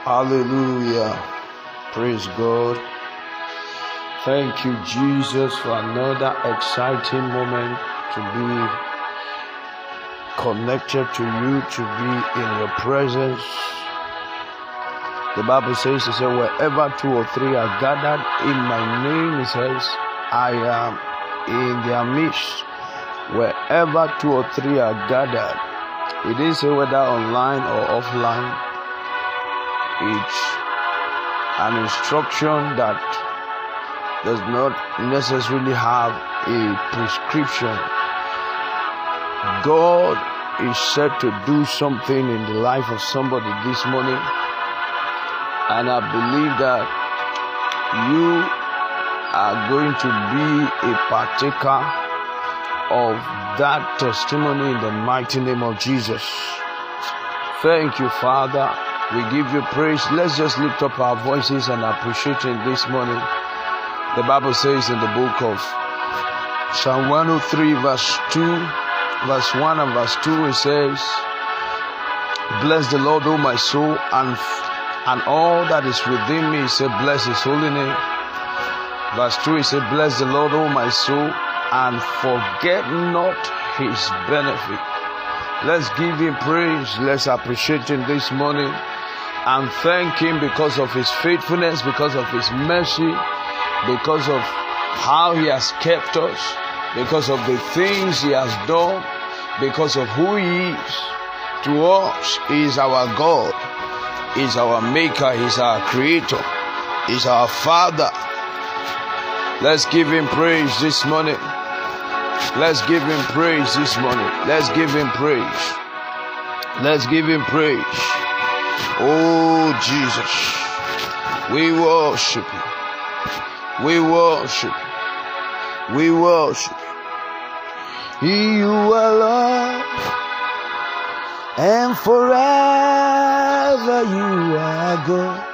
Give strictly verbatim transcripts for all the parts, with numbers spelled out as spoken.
Hallelujah. Praise God. Thank you, Jesus, for another exciting moment to be connected to you, to be in your presence. The Bible says, it says, wherever two or three are gathered in my name, it says, I am in their midst. Wherever two or three are gathered, it didn't say whether online or offline. It's an instruction that does not necessarily have a prescription. God is set to do something in the life of somebody this morning, and I believe that you are going to be a partaker of that testimony in the mighty name of Jesus. Thank you, Father. We give you praise. Let's just lift up our voices and appreciate Him this morning. The Bible says in the book of Psalm one oh three, verse two, verse one and verse two, it says, bless the Lord, O my soul, and, and all that is within me. It said, bless His holy name. Verse two, it said, bless the Lord, O my soul, and forget not His benefit. Let's give Him praise. Let's appreciate Him this morning and thank Him because of His faithfulness, because of His mercy, because of how He has kept us, because of the things He has done, because of who He is. To us, He is our God, He is our Maker, He is our Creator, He is our Father. Let's give Him praise this morning. Let's give Him praise this morning. Let's give Him praise. Let's give Him praise. Oh, Jesus, we worship You. We worship You. We worship You. You are Lord, and forever You are God,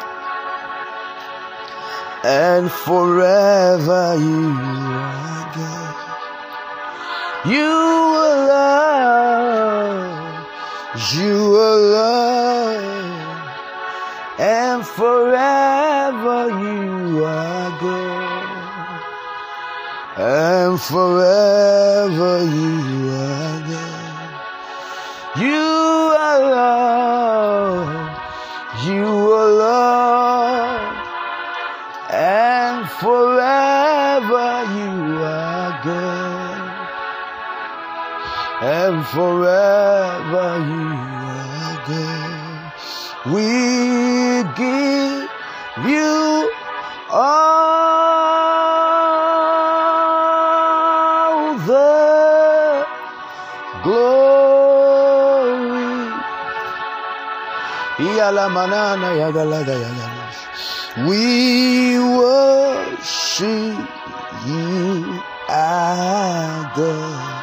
and forever You are God. You alone, You alone, and forever You are God, and forever You are God. You alone, You alone, and forever You are God, and forever You are God. We give You all the glory. We worship You, our God.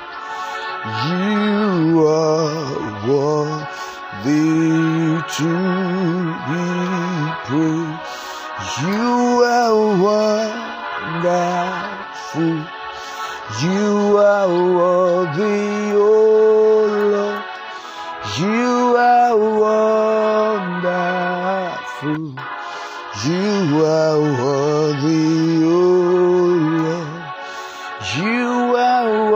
You are worthy to be praised. You are wonderful. You are worthy, oh Lord. You are wonderful. You are worthy, oh Lord. You are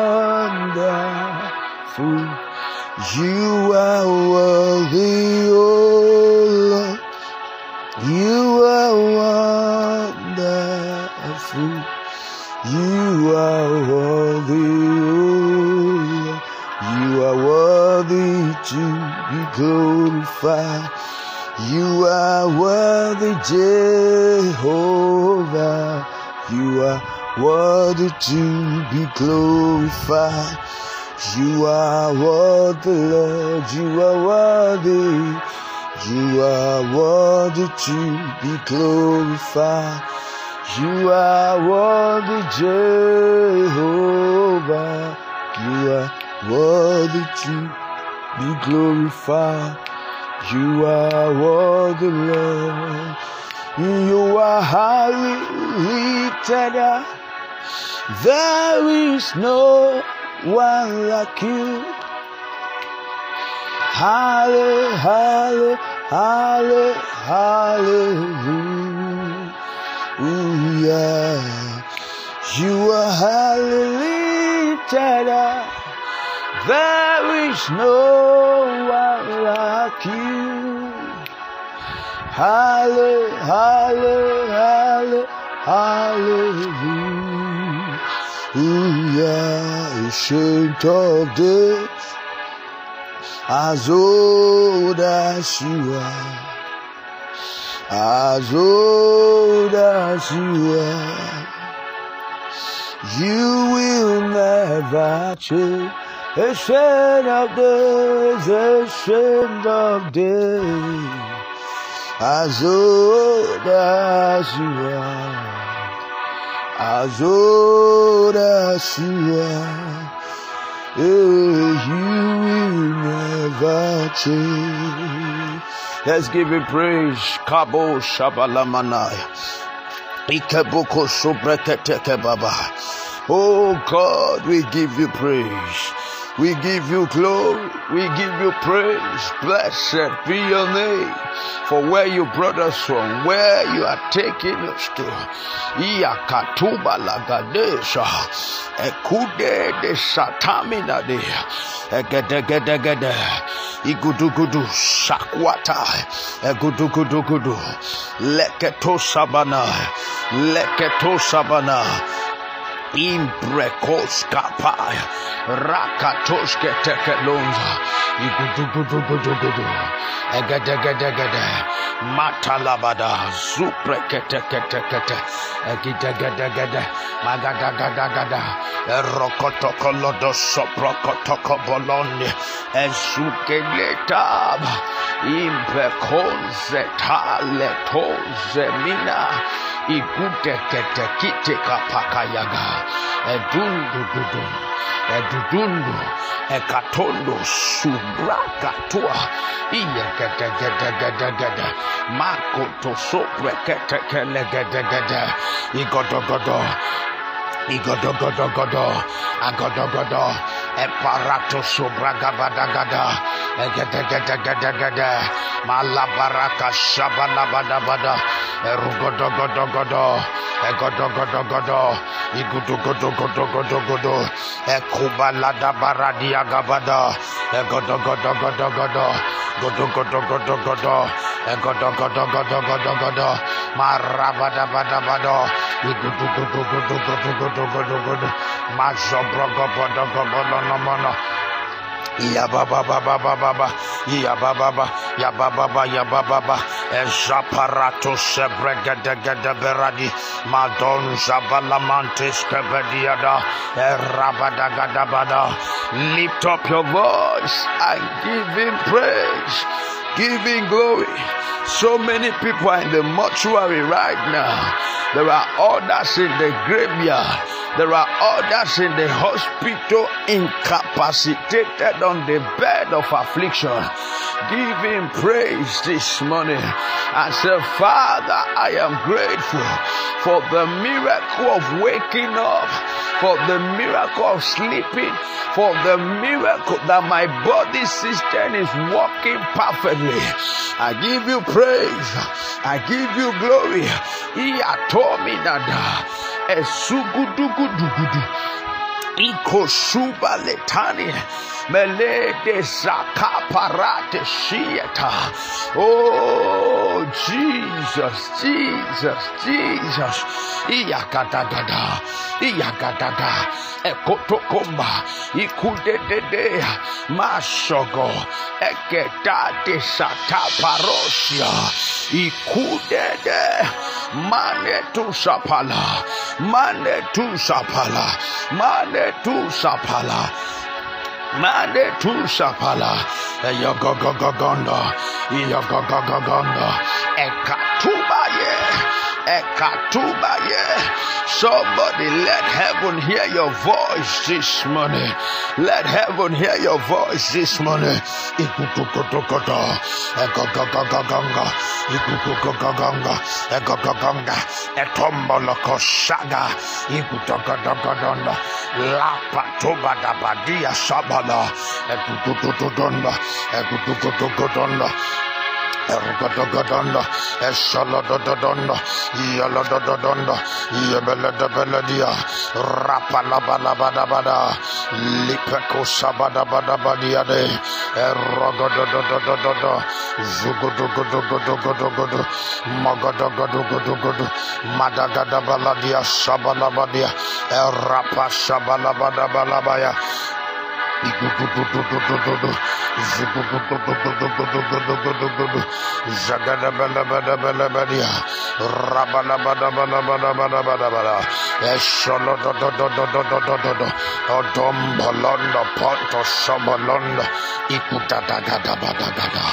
wonderful. You are worthy, oh Lord. You are wonderful. You are worthy, oh Lord. You are worthy to be glorified. You are worthy, Jehovah. You are worthy to be glorified. You are worthy, Lord. You are worthy. You are worthy to be glorified. You are worthy, Jehovah. You are worthy to be glorified. You are worthy, Lord. You are highly lifted up. There is no one like You. Halle, halle, Halle, hallelujah. You are highly lifted up. There is no one like you. Halle, halle, halle, hallelujah. Ancient of days, as old as you are, as old as you are, you will never change. Ancient of days, ancient of days, as old as you are, as old as you are, you will never change. Let's give him praise. Kabo Shabalamanaya. Ikeboko Sobreketeke Baba. Oh God, we give you praise. We give you glory. We give you praise. Blessed be your name. For where you brought us from, where you are taking us to. Iyakatuba lagadesha. Ekude de satamina de. Egedegedegede. Igudugudu shakwata. Egudugudugudu. Leketo sabana. Leketo sabana. Imprekos kapai rakatoske tekelonza igudugudugudugudu egedegedegede matalabada zupreketeketekete egedegedegede magadagada erokotokolodo soprokotokobolonde esukeletab imprekonze taletoze mina igudeketekite kapakayaga edundududu edudundu ekatondo subrakatua iyegedegedegede makoto sopreketekelegedegede igodogodo igodogodogodo agodogodo eparato sobragabadagada egedegedegede malabaraka shabalabadabada erugodogodogodo egodogodogodo igudugodogodogodo ekubalada baradia gabada egodogodogodogodo godogodogodogodo egodogodogodogodo marabadabadabado igudugodogodogodo mazobrogobodogobodonomono Ya baba baba baba ya baba ya baba ya baba ezaparato sebregedegede beradi madon zabalamantes kebediada erabadagadabada. Lift up your voice and give him praise, give him glory. So many people are in the mortuary right now. There are others in the graveyard. There are others in the hospital, incapacitated on the bed of affliction. Give him praise this morning and say, Father, I am grateful for the miracle of waking up, for the miracle of sleeping, for the miracle that my body system is working perfectly. I give you praise. I give you glory. Esugudugudugudu. Ikosuba letani. Melede sakaparate shieta. Oh, Jesus, Jesus, Jesus. Iyakadagada. Iyakadaga. Ekotokomba. Ikudedede. Mashogo. Ekedade sataparosia. Ikudede. Mane tu sapala. Mane tu sapala. Mane tu sapala. Mane tu sapala. Eyogogogogondo. Eyogogogogondo. Ekatubaye. Ekatubaye. Somebody let heaven hear your voice this morning. Let heaven hear your voice this morning. Ikukukukukuku. Egogogogogongo. Ikukukukugongo. Egogogonga. Etombolokoshaga. Ikutogodogodondo. Lapatobadabadia sabala. Ekututututondo. Ekututututondo. Ergodogodondo, Esholodododonda, Yalodododonda, Yabeladabelladia, Rapalabalabada, Lipeco Sabadabadabadiade, Erogodododododo, Zugudugudugudugudugudu, Magadogodugudugudu, Madagadabaladia, Sabalabadia, Erapa Sabalabadabalabaya. Zagadabalabalabalabadia, Rabalabalabalabalabalabala, Esholodododododododod, Odombolonda, Ponto Sobolonda, Ikutadagadabadagada.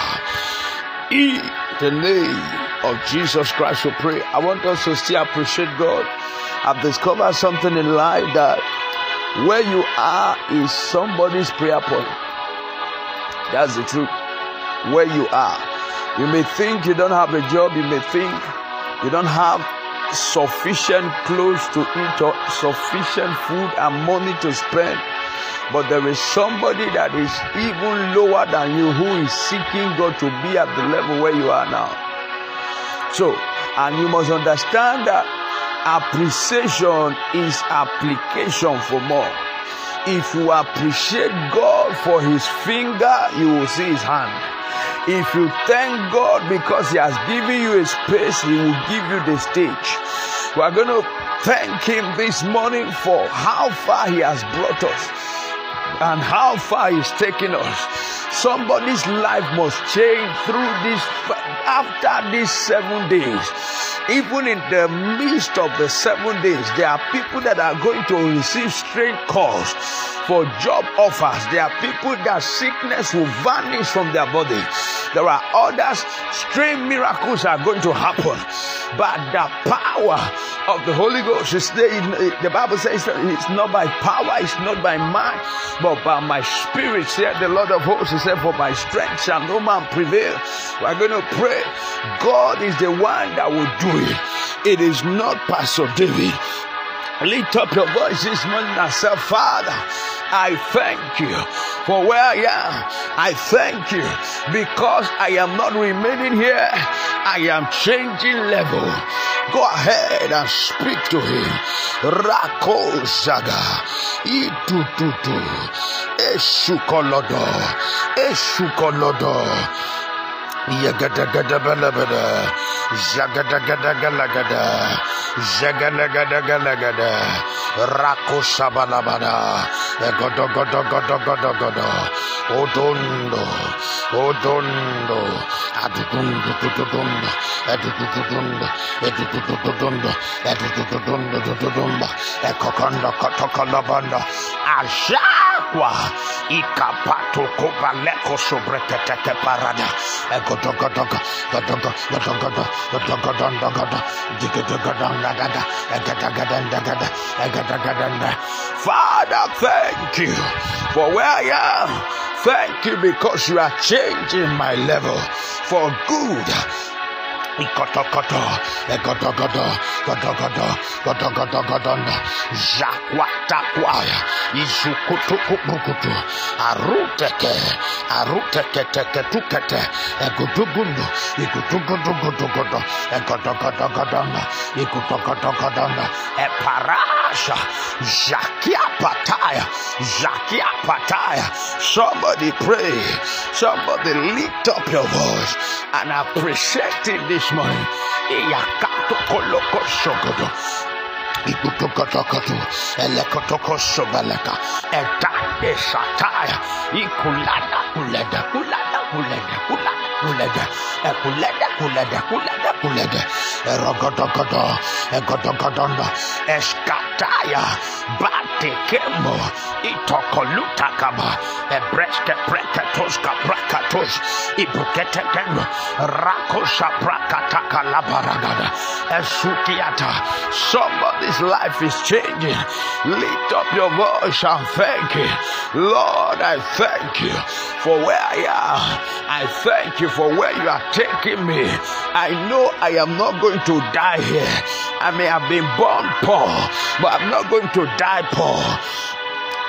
In the name of Jesus Christ we pray. I want us to still appreciate God. I've discovered something in life that where you are is somebody's prayer point. That's the truth. Where you are. You may think you don't have a job. You may think you don't have sufficient clothes to eat or sufficient food and money to spend. But there is somebody that is even lower than you who is seeking God to be at the level where you are now. So, and you must understand that appreciation is application for more. If you appreciate God for his finger, you will see his hand. If you thank God because he has given you a space, he will give you the stage. We are going to thank him this morning for how far he has brought us and how far he's taken us. Somebody's life must change through this, after these seven days. Even in the midst of the seven days, there are people that are going to receive strange calls for job offers. There are people that sickness will vanish from their body. There are others, strange miracles are going to happen. But the power of the Holy Ghost is there. The Bible says that it's not by power, it's not by might, but by my spirit, said the Lord of hosts. He said, for my strength shall no man prevail. We're going to pray. God is the one that will do it. It is not Pastor David. Lift up your voice this morning and say, Father, I thank you for where I am. I thank you because I am not remaining here. I am changing level. Go ahead and speak to him. Rako Zaga, Itututu, Esukolodo, Esukolodo. Yagadagadabalabada, Zagadagadagalagada, Zagadagadagalagada, Rako Sabalabada, Egodogodogodogodogodo, Odondo, Odondo, Adudundo, Dududundo, Edududundo, Edududundo, Edududundo, Dududundo, Ekokondo, Kotokolabanda, Ashakwa, Ikapato Kobaleko Sobrekateke Parada, Egodogodogo, Godogo, Godogodo, Godogodondogodo, Digodogodonagada, Egadagandagada, Egadaganda. Father, thank you for where I am. Thank you because you are changing my level for good. Ikotokoto, egodogodo, godogodo, godogodogodonda, jakwatakwaya, izukutukubukutu, aruteke, aruteke teke tukete, egodugundo, igudugudugudugudu, egodogodogodonda, igudogodogodonda, eparasha, jakiapataya, jakiapataya. Somebody pray, somebody lift up your voice and appreciate it this morning. Iyakato koloko shogodo. Ikutokotokoto. Elekotoko shobaleka. Eta esataya. Ikulada kulada kulada kulada kulada kulada. Ekulada kulada kulada kulada. Erogodogodo. Egodogodonda. Eskataya. Batekemo. Itokolutakaba. Ebreske prekatoska prakatos. Ibuketekendo. Rakosha prakataka labaragada. Esutiata. Somebody's life is changing. Lift up your voice and thank you. Lord, I thank you for where I am. I thank you for where you are taking me. I know I am not going to die here. I may have been born poor, but I'm not going to die poor.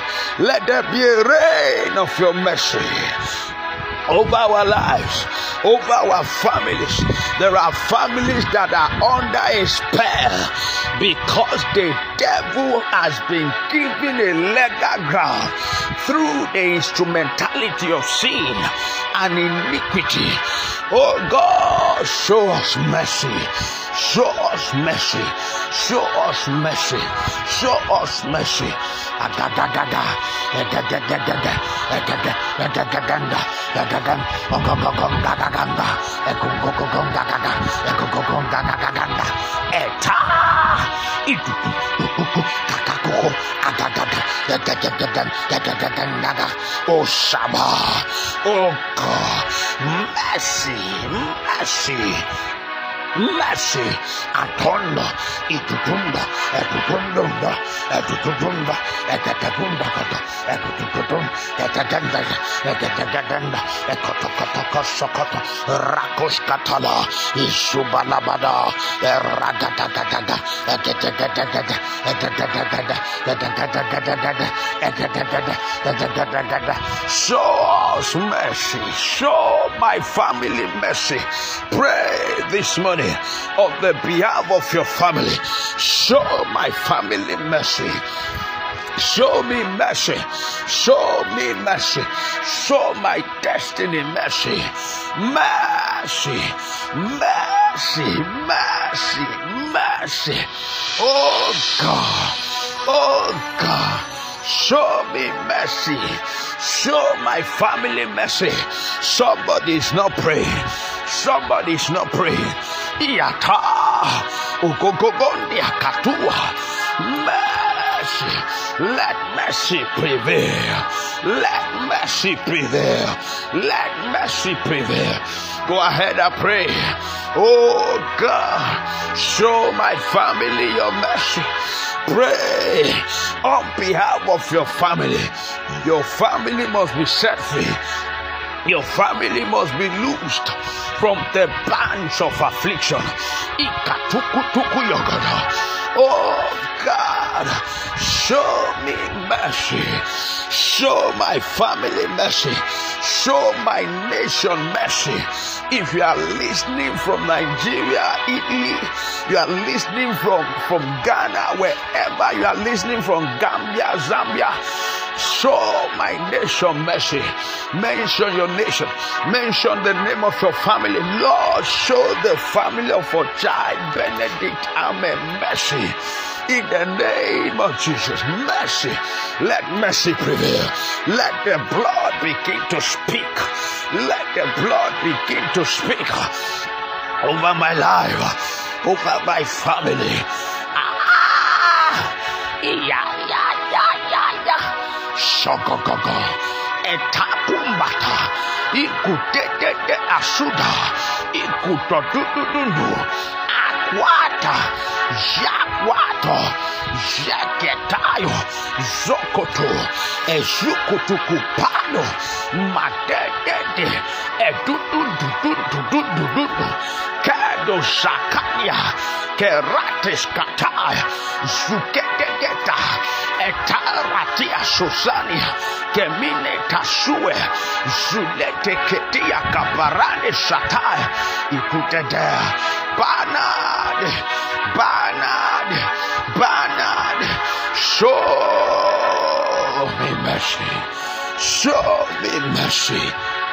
Let there be a rain of your mercy over our lives, over our families. There are families that are under a spell because the devil has been given a legal ground through the instrumentality of sin and iniquity. Oh God, show us mercy. Show us mercy. Show us mercy. Show us mercy. Agadagada. Agadagada. Agadagada. Agadagada. Ogogogongagaganda. Egogogongagaganda. Egogogongagaganda. Eta. Ituku. Ukuku. Kakakoko. Agadagada. Agadagada. Agadagada. Oh Shabbat. Oh God. Mercy. Mercy. Mercy, Atondo, Itutunda, Etutunda, Etutunda, Etatunda, Etutunda, Etatanda, Etatanda, Ekotokotokosokota, Rakoskatala, Isubalabada, Ragatagada, Etatagada, Etatagada, Etatagada, Etatagada. Show us mercy, show my family mercy. Pray this morning on the behalf of your family. Show my family mercy. Show me mercy. Show me mercy. Show my destiny mercy. Mercy. Mercy. Mercy. Mercy. Oh God. Oh God. Show me mercy. Show my family mercy. Somebody is not praying. Somebody is not praying. Iata. Ugogogondia katua. Mercy. Let mercy prevail. Let mercy prevail. Let mercy prevail. Go ahead and pray. Oh God, show my family your mercy. Pray on behalf of your family. Your family must be set free. Your family must be loosed from the bands of affliction. Oh God, show me mercy. Show my family mercy. Show my nation mercy. If you are listening from Nigeria, Italy, you are listening from, from Ghana, wherever you are listening from, Gambia, Zambia, show my nation mercy. Mention your nation. Mention the name of your family. Lord, show the family of Ochai Benedict Amen mercy. In the name of Jesus, mercy. Let mercy prevail. Let the blood begin to speak. Let the blood begin to speak over my life, over my family. Ah! Yeah, yeah, yeah, yeah, yeah. Shogogogo. Etapumbata. Ikutete asuda. Ikutotutundu. Akwata. Jakwato. Jaketayo. Zokoto. Ezukutukupano. Matete. Edudududududududu. Kado Shakanya. Kerates kataya. Zuketegeta. Etaratia Susania. Kemine Tasue. Zulete ketia kaparane sataya. Ikutede. Banad. Banad. Banad. Show me mercy. Show me mercy.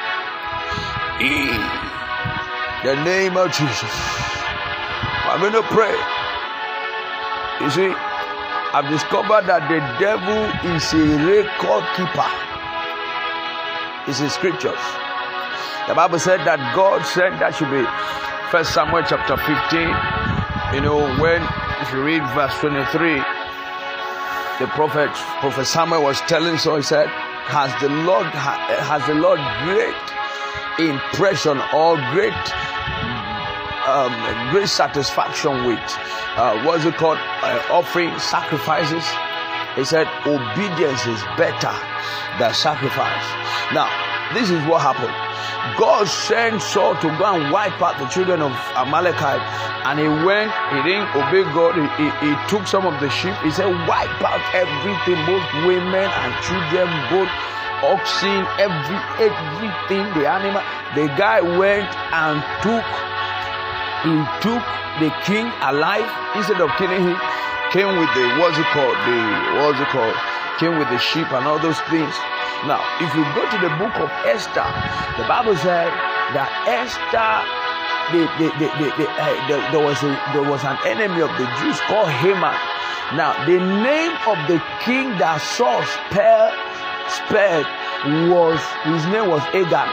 In the name of Jesus. I'm going to pray. You see, I've discovered that the devil is a record keeper. It's in scriptures. The Bible said that God said that should be First Samuel chapter fifteen. You know, when, if you read verse twenty-three, the prophet, Prophet Samuel was telling, so he said, has the Lord, has the Lord great impression or great um, great satisfaction with uh, what's it called, uh, offering sacrifices? He said obedience is better than sacrifice. Now this is what happened. God sent Saul to go and wipe out the children of Amalekite, and he went, he didn't obey God. He, he, he took some of the sheep. He said wipe out everything, both women and children, both oxen, every everything, the animal. The guy went and took, he took the king alive. Instead of killing him, came with the, what's it called, the, what's it called, came with the sheep and all those things. Now, if you go to the book of Esther, the Bible said that Esther, the, the, the, the, the, uh, the, there was a, there was an enemy of the Jews called Haman. Now, the name of the king that Saul spared, spared was, his name was Agag.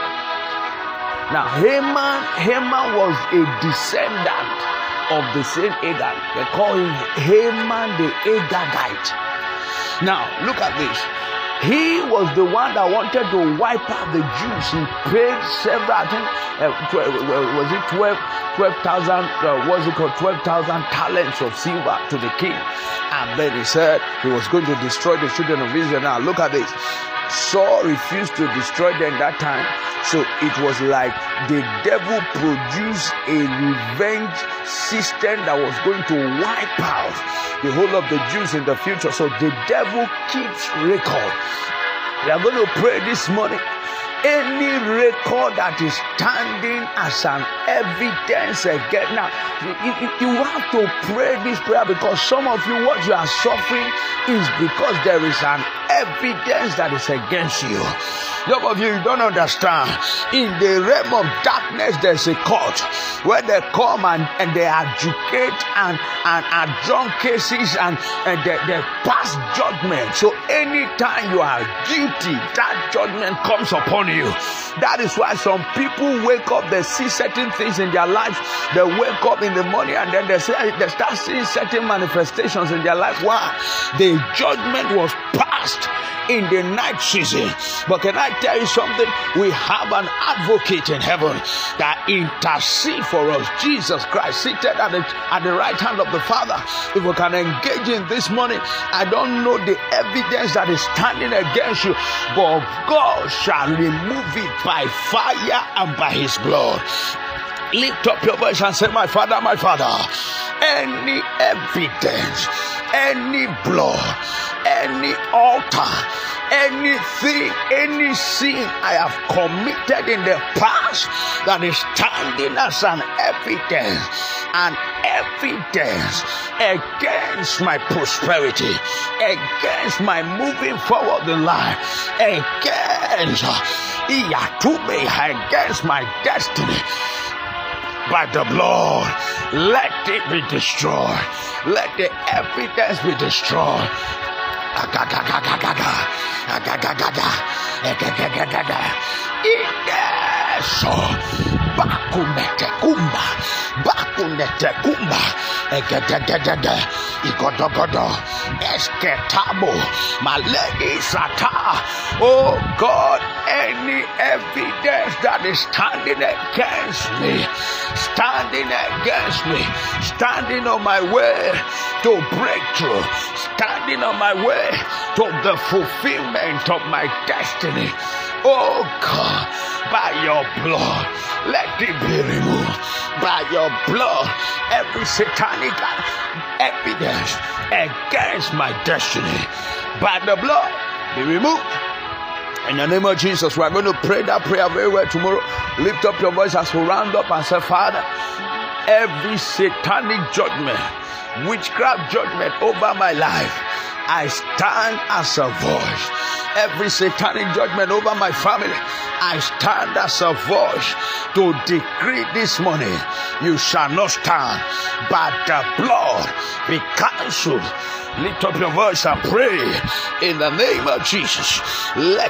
Now, Haman, Haman was a descendant of the same Agag. They call him Haman the Agagite. Now, look at this. He was the one that wanted to wipe out the Jews. He paid several, I think, uh, twelve, was it twelve, twelve thousand, uh, what's it called, twelve thousand talents of silver to the king. And then he said he was going to destroy the children of Israel. Now, look at this. Saul refused to destroy them that time. So it was like the devil produced a revenge system that was going to wipe out the whole of the Jews in the future. So the devil keeps record. We are going to pray this morning. Any record that is standing as an evidence again. Now, you, you, you have to pray this prayer, because some of you, what you are suffering is because there is an evidence that is against you. Some of you, you don't understand. In the realm of darkness, there's a court where they come and, and they adjudicate and, and adjourn cases and, and they, they pass judgment. So anytime you are guilty, that judgment comes upon you. That is why some people wake up, they see certain things in their lives. They wake up in the morning and then they say they start seeing certain manifestations in their life. Why? The judgment was passed in the night season. But can I tell you something? We have an advocate in heaven that intercedes for us, Jesus Christ, seated at the, at the right hand of the Father. If we can engage in this morning, I don't know the evidence that is standing against you, but God shall remove it by fire and by his blood. Lift up your voice and say, my Father, my Father, any evidence, any blood, any altar, anything, any sin I have committed in the past that is standing as an evidence, an evidence against my prosperity, against my moving forward in life, against, against my destiny. By the blood, let it be destroyed. Let the evidence be destroyed. So, bakunete kumba, bakunete kumba, egedegedege, igodogodo, esketabo, malegi sata. Oh God, any evidence that is standing against me, standing against me, standing on my way to breakthrough, standing on my way to the fulfillment of my destiny. Oh God, by your blood, let it be removed. By your blood, every satanic evidence against my destiny, by the blood, be removed. In the name of Jesus, we are going to pray that prayer very well tomorrow. Lift up your voice as we round up and say, Father, every satanic judgment, witchcraft judgment over my life, I stand as a voice. Every satanic judgment over my family, I stand as a voice to decree this morning, you shall not stand, but the blood be cancelled. Lift up your voice and pray in the name of Jesus. Let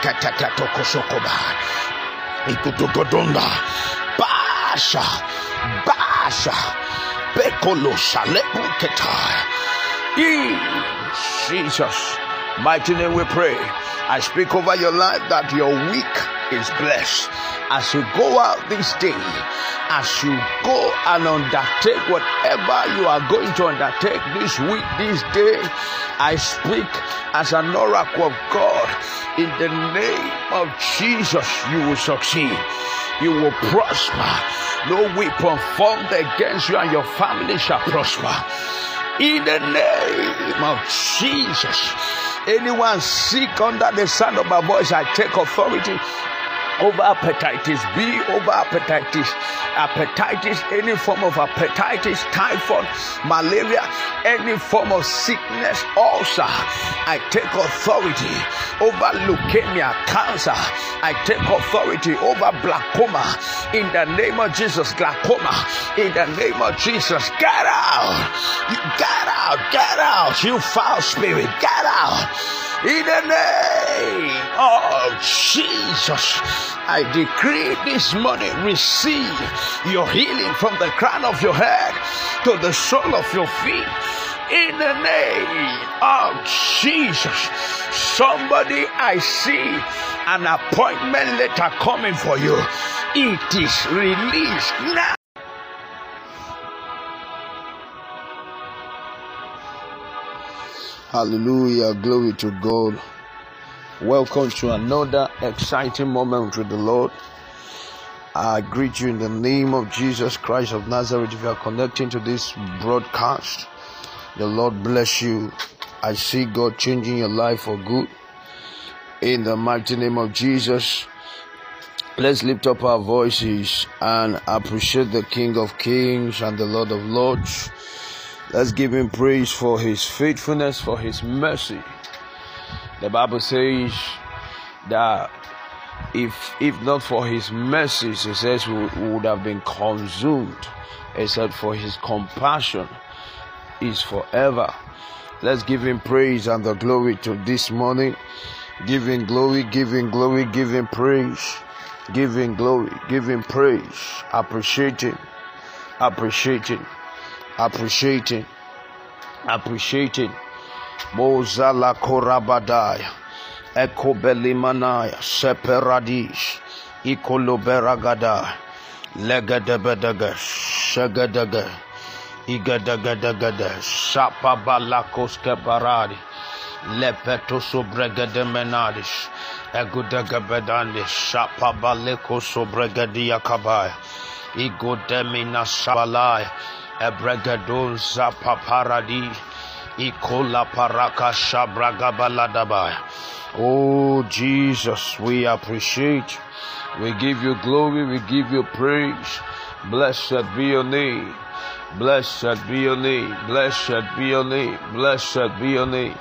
Basha, Basha, Bekolo Shalepu Ketai. In Jesus' mighty name we pray. I speak over your life that your week is blessed. As you go out this day, as you go and undertake whatever you are going to undertake this week, this day, I speak as an oracle of God. In the name of Jesus, you will succeed. You will prosper. No weapon formed against you and your family shall prosper. In the name of Jesus. Anyone sick under the sound of my voice, I take authority over hepatitis B, over hepatitis, hepatitis, any form of hepatitis, typhoid, malaria, any form of sickness, ulcer. I take authority over leukemia, cancer. I take authority over glaucoma. In the name of Jesus, glaucoma. In the name of Jesus, get out. You get out, get out. You foul spirit, get out. In the name of Jesus, I decree this morning, receive your healing from the crown of your head to the sole of your feet. In the name of Jesus, somebody, I see an appointment letter coming for you. It is released now. Hallelujah, glory to God. Welcome to another exciting moment with the Lord. I greet you in the name of Jesus Christ of Nazareth. If you are connecting to this broadcast, the Lord bless you. I see God changing your life for good. In the mighty name of Jesus, let's lift up our voices and appreciate the King of Kings and the Lord of Lords. Let's give him praise for his faithfulness, for his mercy. The Bible says that if if not for his mercies, it says we would have been consumed, except for his compassion is forever. Let's give him praise and the glory to this morning. Give him glory, give him glory, give him praise. Give him glory, give him praise. Appreciate him, appreciate him. Appreciating, appreciating. Mozala korabadaya, ekobelimanaya, separadish, ikoloberagada, legadebedaga, shagadaga, igadagadagada, shapabalakos baradi, lepetoso bregademenadish, egudagabedandi, shapabaleko sobregadia kabaya, igodemina sabalaya. Ebregadoza paparadi, ikola paraka shabragabaladabaya. Oh Jesus, we appreciate you. We give you glory, we give you praise. Blessed be your name. Blessed be your name. Blessed be your name. Blessed be your name.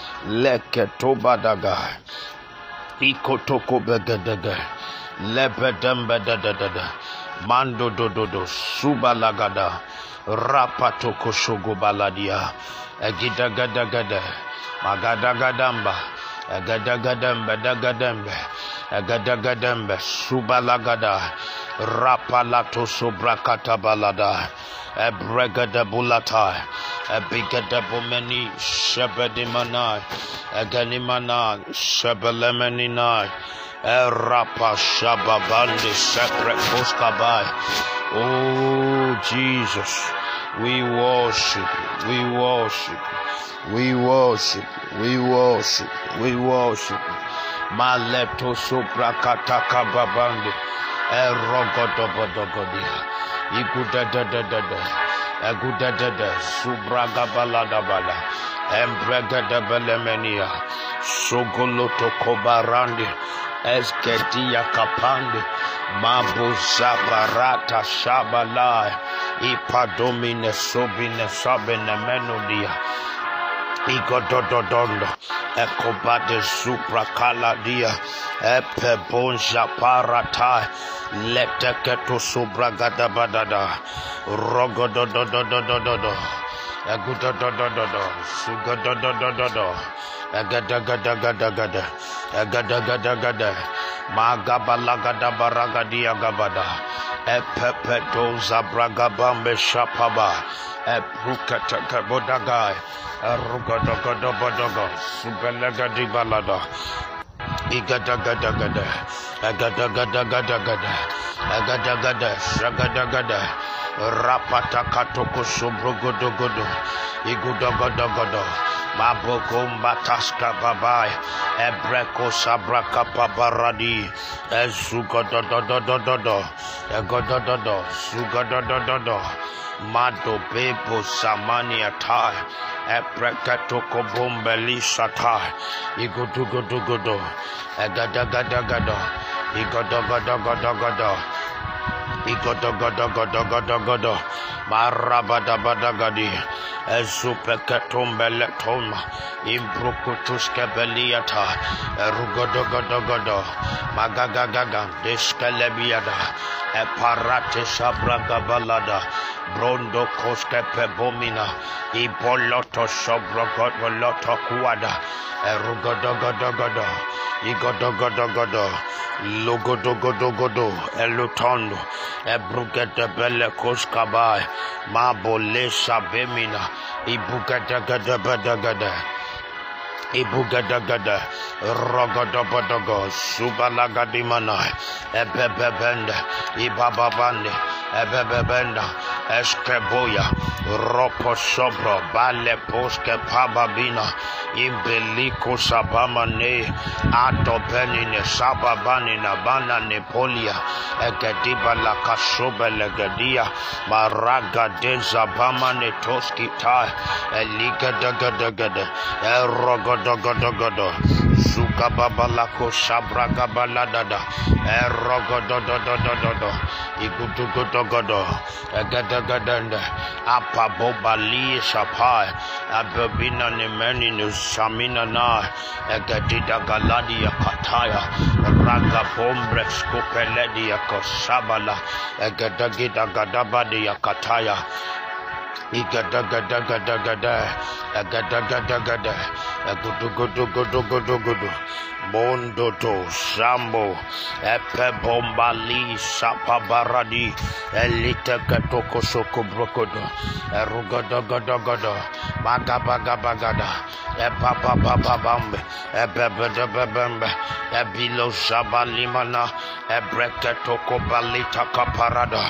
Leketobadaga, ikotoko begadaga, lebedembedadada, mando dododo, subalagada. Rapatoko shogo baladia, egidagadagada, magadagadamba, egadagadamba, dagadambe, egadagadambe, subalagada, rapalato sobrakata balada, ebregada bulata, ebigada bumeni, shebedimana, eganimana, shebelemenina, erapa shababandi, sepre koskabai. Oh Jesus, we worship you, we worship you, we worship you, we worship you, we worship you. Maleto sopra kataka babandi, erogodobodogodia, igudadadadada, egudadada, subragabaladabala, embregadebelemenia, sogoloto kobarandi, esketia kapandi, mabuza barata shabalai, ipadomine sobine sabine menodia, igodododondo, ekobade supra kaladia, epe bonja parata, leteketo subra gadabadada, rogododododododo, egudododododo, sugodododododo, egadagadagada, egadagadagada, magabalagada baragadia gabada, epepeto zabragabambe shapaba, eprukataka bodagai, erugodogodobodogo, subelagadi balada, igadagadagada, egadagadagada, egadagada, shagadagada, rapatakatoko sobrogodogodo, igudogodogodo, mabokomba taska babai, ebreko sabraka pabaradi, ezugodododododo, egodododo, sugododododo, mado bebo samani atai, eprekatoko bombeli shatai, igudugudugudu, egadagadagado, Igodo godo godo godo. Igodo godo godo godo godo. Marabada badagadi. Ezupekatumbele toma. Imbrukutuske beliata. Erugodo godo godo. Magagagaga. Deskelebiada. Eparate sabraga balada. Brondo koske pebomina. Iboloto sobrogodo loto kuada. Erugodo godo godo. Igodo godo godo. Logodo godo godo. Elutondo. Ebrugete bele koskabai. Mabole sabemina. Ibugada gada badagada. Ibugada gada. Rogodo bodogo. Subalagadimana. Ebebebende. Ibababande. Ebebebenda. Eskeboya. Ropo sobro. Bale poske pababina. Imbeliko sabamane. Adobenine sababanina. Bana nepolia. Egediba la kasobe legedia. Maraga de zabamane toskita. Eligadagada. Erogodogodogodo. Zuka babalako sabraga baladada. Erogodododododo. Igudugodogodo. Egadagadanda. Apabobali sapai. Ababina nemeni samina na. Egadida galadia kataya. Raga bombre skopeledia kosabala. Egadagida gadabadia kataya. Igadagadagada, agadagadagada, agudugudugudugudugudu, Mondoto, Sambo, Epe Bombali, Sapa Baradi, Elita Gatoko Soko Brokodo, Erugodogodogodo, Magabagabagada, Epapapapambe, Ebebedebembe, Ebilo Sabalimana, Ebreketoko Balita Caparada,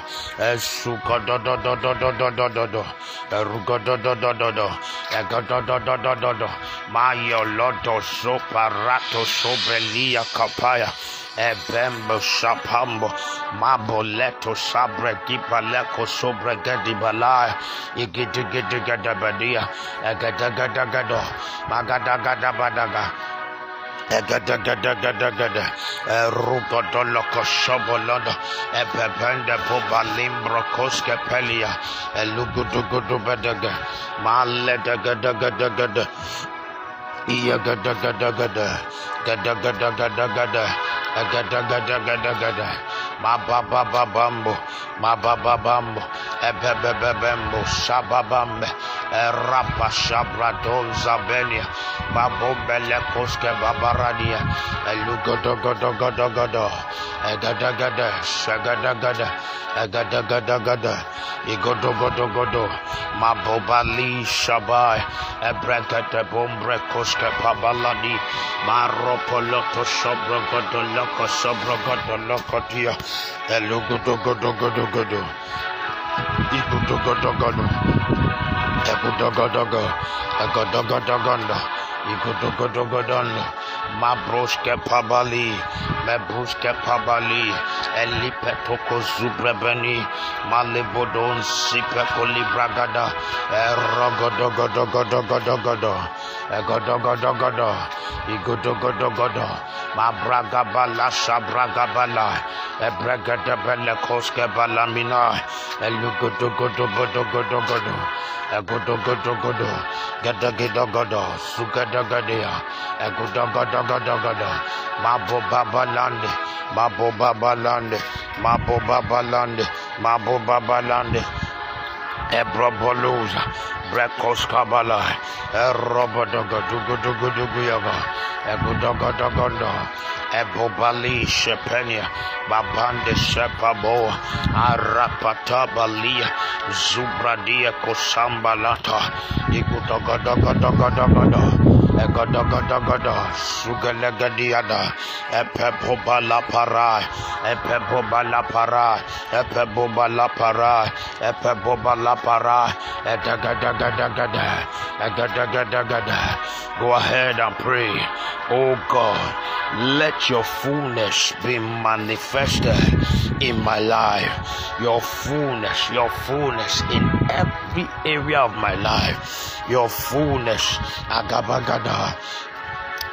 Esukodododododododo. Rugodododododo, Egodododododo, Mayo Lodo Soparato Sobrelia Capaya, Ebembo Sapambo, Maboleto Sabre Gipaleco Sobre Gedibalaya, Igidigadigadia, Egadagado, Magadagada. Egadagadagadagada, Rugodoloko Sobolodo, Ebebende Bobalimbro Koske Pelia, Elugudugudubadaga, Maledagadagadagada, Iyagadagada, Gadagadagadagada, Egadagadagadagada, Mabababambo, Mabababambo, Ebebebembo, Sababambe, Rapa Sabradon Zabenia, Mabombele Koske Babaradia, Elugodogodogodogodo, Egadagada, Sagadagada, Egadagada, Igodogodogodo, Mabobali Shabai, Ebrekate Bombre Koske Pabaladi, Maropoloto Sobrogodo Loco Sobrogodo Locotia, Elugodogodogodogodo, Igodogodogodo. Egudogodogo, Egodogodogondo, Egudogodogodondo, Mabroske Pabali, Mabroske Pabali, Elipetoko Zubrebeni, Malibodon Sipekoli Bragada, Erogodogodogodogodo, Egodogodogodo, Egudogodogodo, Mabragabala Sabragabala, Ebregadabele Koske Balamina, Elugodogodogodogodo. Egodogodogodo, Gadagidogodo, Sugadagadia, Egodogodogodogodo, Mabo Babalande, Mabo Babalande, Mabo Babalande, Mabo Babalande, Ebroboluza, Brekos Kabala, Erobodogodogodogodogoyaga, Egodogodogodo, Ebobali Shepenia, Babande Sepabo, Arapatabalia, Zubradia Kosambalata, Igudogodogodogodogodo, Egodogodogodo, Sugalegadiada, Epebobala Para, Epebobala Para, Epebobala Para, Epebobala Para, Edagadagadagada, Egadagadagada. Go ahead and pray. Oh God, let your fullness be manifested in my life. Your fullness, your fullness in every area of my life. Your fullness, Agabagada.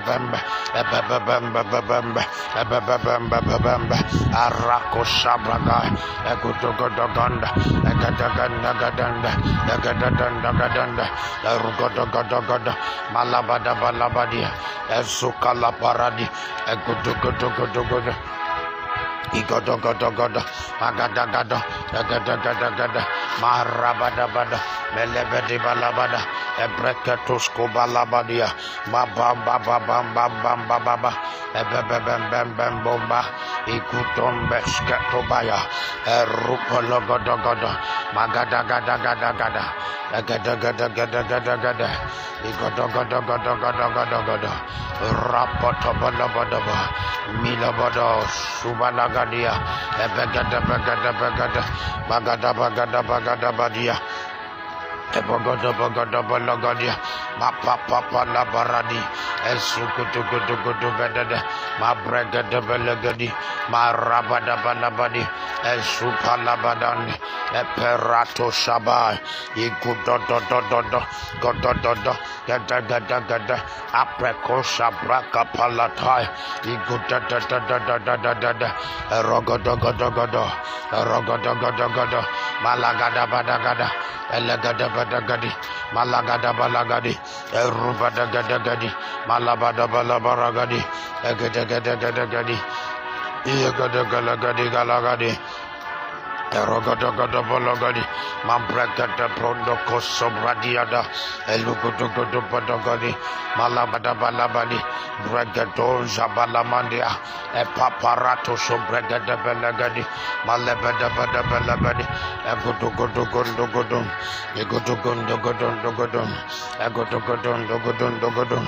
ebebebembe, ebebebembebebembe, ebebebembebebembe, arako shabraga, egudogodoganda, egadagandaganda, egadadandaganda, erugodogodogodo, malabada balabadia, ezukala paradi, egudogodogodogodo. Igodogodogodo, agadagado, agadagada, marabadabada, melebedi balabada, ebreketusko balabadia, babambabambambambamba, ebebebembembomba, ikutombesketobaya, erupologodogodo, magadagadagada, agadagadagadagada, igodogodogodogodogodo, rapotobalabadaba, milabado, subalaga. Dia, ebegada begada begada, bagada bagada bagada badia, ebogada bagada balagadia, mapa papa la baradi, esukutu kutu kutu bedada, ma bregada belegadi, ma rabada balabadi, esupala badandi, eperato shabai, igudo do do do do, godo do do, gada gada gada, apreko shabraka palatai, iguda da da da da da da da da, rogodo godo godo, rogodo godo godo, malagada badagada, elegada badagadi, malagada balagadi, erubada gadagadi, malabada balabaragadi, egada gada gada gadi, egada galagadi galagadi. Erogodogodobologodi, Mambregada Prondo Kosobradiada, Elugodogodobodogodi, Malabadabalabadi, Bregato Zabalamandia, Epaparato Sobregada Belagadi, Malabadabadabalabadi, Egodogodogodogondogondom, Egodogondogodondogodom, Egodogodondogodondogodom,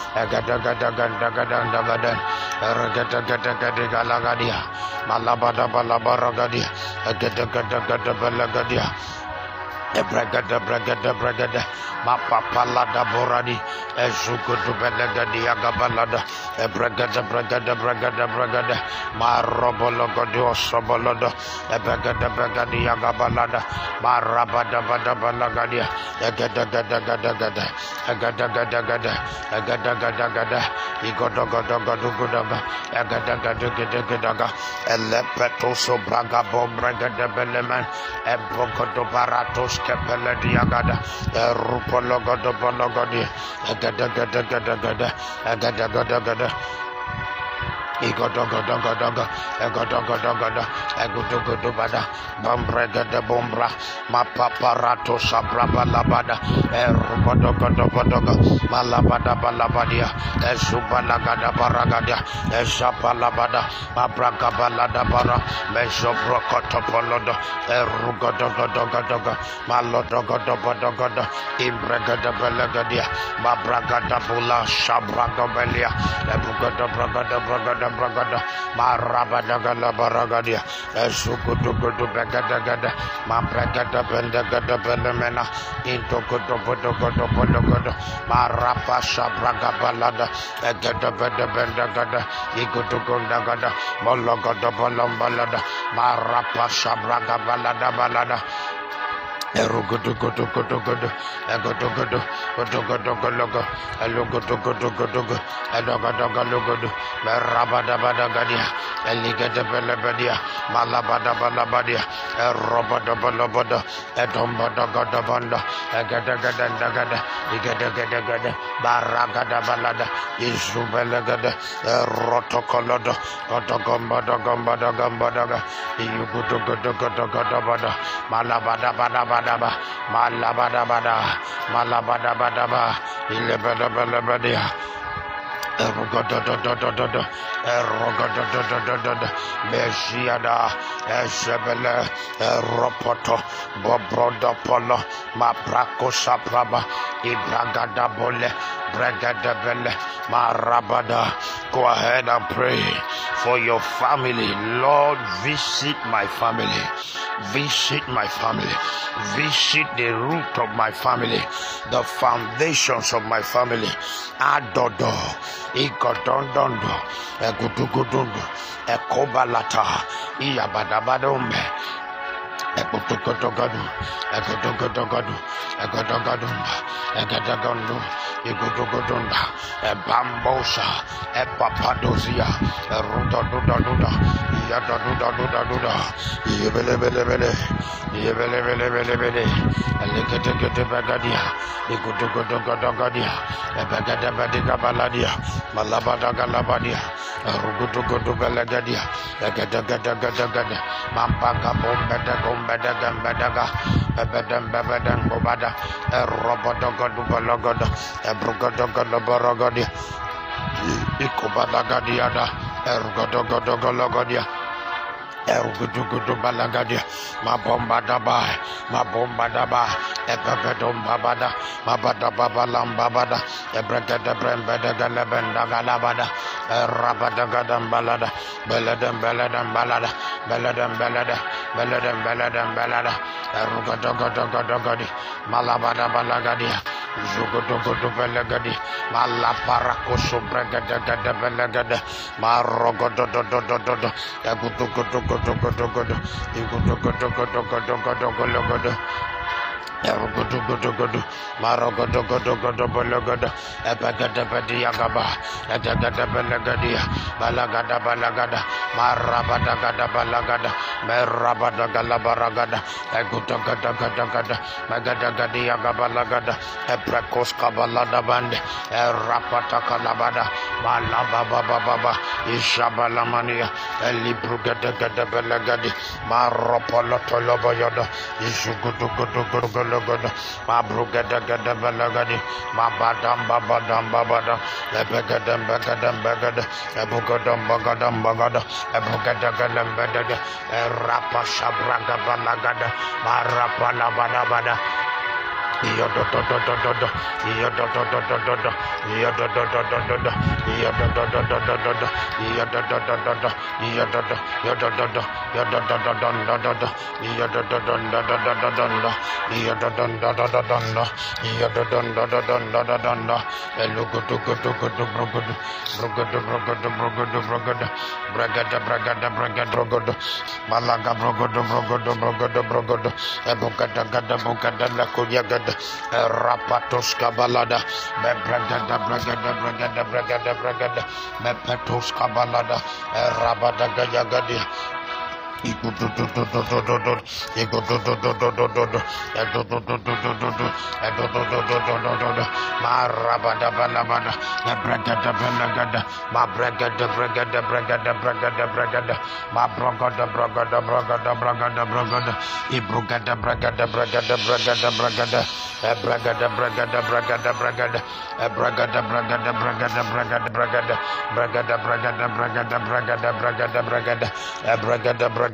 Egadagadagadagadagadagadan, Erogadagadagadagaladia, Malabadabalabaragadie, Gada balagadia, ebragada bragada bragada, mapapalada boradi, ezukutu belagadia gabalada, ebragada bragada bragada bragada, marobologodio sobolada, ebragada bragadia gabalada, marabada bada balagadia, egada gada gada gada, egada gada gada, egada gada gada, igodo godo godo godo, egada gada gada gada, elepeto sobraga bombragada beleman, ebrogodo baratos kepele diagada, erupologodo bologodi, egada gada gada gada, egada gada gada. Igodogodogodogo, egodogodogodo, egodogotobada, bambregada bombra, mapaparato sabrabalabada, erugodogodogodogo, malabada balabadia, esubalagada baragadia, esabalabada, mabragabalada bara, mesobrokotopolodo, erugodogodogodogo, malodogodogodogodo, imbregada belagadia, mabragada bula, sabragabelia, erugodogodogodogo, bragada, marabada gala baragadia, esukutu kutu bragada gada, ma bragada benda gada belemena, into kutu kutu kutu kutu kutu, marapa shabraga balada, egada benda benda gada, ikutu kunda gada, mologada balambalada, marapa shabraga balada balada. Erugudu gudu gudu gudu, egudu gudu, gudu gudu gudu, elugudu gudu gudu gudu, elugudu gudu gudu, merabada bada gadia, eligada bela badia, malabada bala badia, erobada bala bada, edombada gada banda, egada gada gada, egada gada gada, baragada balada, isubela gada, erotokolodo, otogombada gombada gombada, iyugudu gudu gudu gudu bada, malabada bada bada. Malabada bada, malabada bada ba, ilebada bada badia. Erogodododododo, erogodododododo, Meshiada, Esebele, Eropoto, Bobrodo Polo, Maprako Sapraba, Ibragada Bole, Bragada Bele, Marabada. Go ahead and pray for your family. Lord, visit my family. Visit my family. Visit the root of my family, the foundations of my family. Adodo, Ikodondondo, Egudugudundo, Ekobalata, Iabadabadombe. Ekotokotogadu, ekotokotogadu, ekotogadumba, ekotogadu, ekotogodunda, ebambosa, epapadosia, erudadudaduda, yadadudadudaduda, yebelebelebele, yebelebelebelebele, eleketeketebagadia, ekotokotogodogadia, ebegedebedegabaladia, malabadagalabadia, erugudugodubelegadia, egedegedegedegeде, mampagabombedegom Badaga, Badaga, Babadam, Babadam, Bobada, a Robodogodubalogada, a Brugodogodoborogodia, Icobadagadiada, Ergodogodogologodia. Ergudugudubalagadia, ma bomba daba, ma bomba daba, ebebedom babada, ma bada babalam babada, ebregada brembeda galabenda galabada, rabadagadam balada, beladam beladam balada, beladam belada, beladam beladam balada, ergudugudugudugudu, malabada balagadia. Zugudugudu belagadi, malaparakoso bregada gada belagada, marogodododododo, egudugudugudugudugudu, igudugudugudugudugudugudu. Erugudugudugudu, marogodogodogodo belagada, ebagada badiagaba, edagada belagadia, balagada balagada, marabadagada balagada, merabada galabaragada, egudagadagada, magadagadia gabalagada, eprekos kabalada bande, erapata kalabada, malababababa, ishabalamania, elibrugada belagadi, maropolotoloboyoda, isugudugudugudu. Ma brugada gada balagadi, ma badam babadam babada, ebegadam bagadam bagada, ebugadam bagadam bagada, ebugada galam bagada, rapa shabraga balagada, ma rapa labada. Yododododododo, yododododododo, yododododododo, yododododododo, yodododododo, yododo, yodododo, yododododododo, yodododododododo, yododondododododo, yododondododododo, elugudugudugudu brugudu, brugudu brugudu brugudu brugudu, bragada bragada bragada brugudu, malaga brugudu brugudu brugudu brugudu, ebugada gada bugada lakuyagada. Rapatos kabalada, me bragada bragada bragada bragada bragada, me petos kabalada, rabada gayagadi. Igudududududududu, igududududududu, edudududududu, edudududududu, ma rabada balabada, ma bragada balagada, ma bragada bragada bragada bragada bragada, ma bragada bragada bragada bragada bragada, ibrugada bragada bragada bragada bragada, bragada bragada bragada bragada, bragada bragada bragada bragada bragada, bragada bragada bragada bragada bragada bragada, bragada bragada